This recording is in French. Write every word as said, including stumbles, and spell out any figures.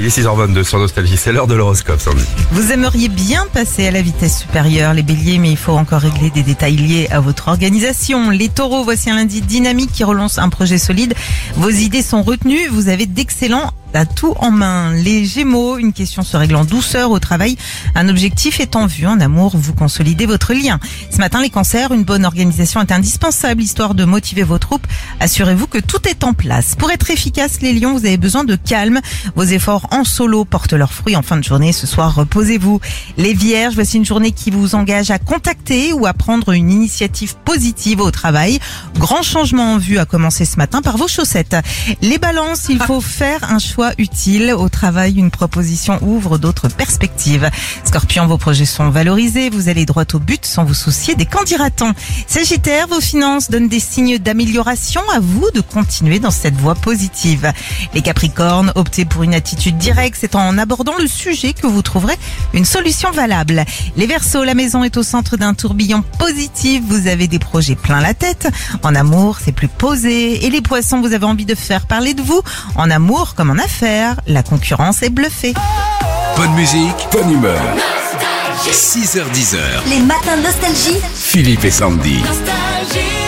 est six heures vingt-deux sur Nostalgie, c'est l'heure de l'horoscope, Sandy. Vous aimeriez bien passer à la vitesse supérieure, les béliers, mais il faut encore régler des détails liés à votre organisation. Les taureaux, voici un lundi dynamique qui relance un projet solide. Vos idées sont retenues, vous avez d'excellents atouts en main. Les gémeaux, une question se règle en douceur au travail. Un objectif est en vue. En amour, vous consolidez votre lien. Ce matin, les cancers, une bonne organisation est indispensable, histoire de motiver vos troupes. Assurez-vous que tout est en place. Pour être efficace, les lions, vous avez besoin de calme. Vos efforts en solo portent leurs fruits en fin de journée. Ce soir, reposez-vous. Les vierges, voici une journée qui vous engage à contacter ou à prendre une initiative positive au travail. Grand changement en vue à commencer ce matin par vos chaussettes. Les balances, il faut faire un choix utile. Au travail, une proposition ouvre d'autres perspectives. Scorpion, vos projets sont valorisés. Vous allez droit au but sans vous soucier des candidatants. Sagittaire, vos finances donnent des signes d'amélioration. À vous de continuer dans cette voie positive. Les Capricornes, optez pour une attitude directe. C'est en abordant le sujet que vous trouverez une solution valable. Les Verseaux, la maison est au centre d'un tourbillon positif. Vous avez des projets plein la tête. En amour, c'est plus posé. Et les Poissons, vous avez envie de faire parler de vous. En amour comme en affaires, la concurrence est bluffée. Bonne musique, bonne humeur. six heures dix. Les matins de Nostalgie. Philippe et Sandy. Nostalgie.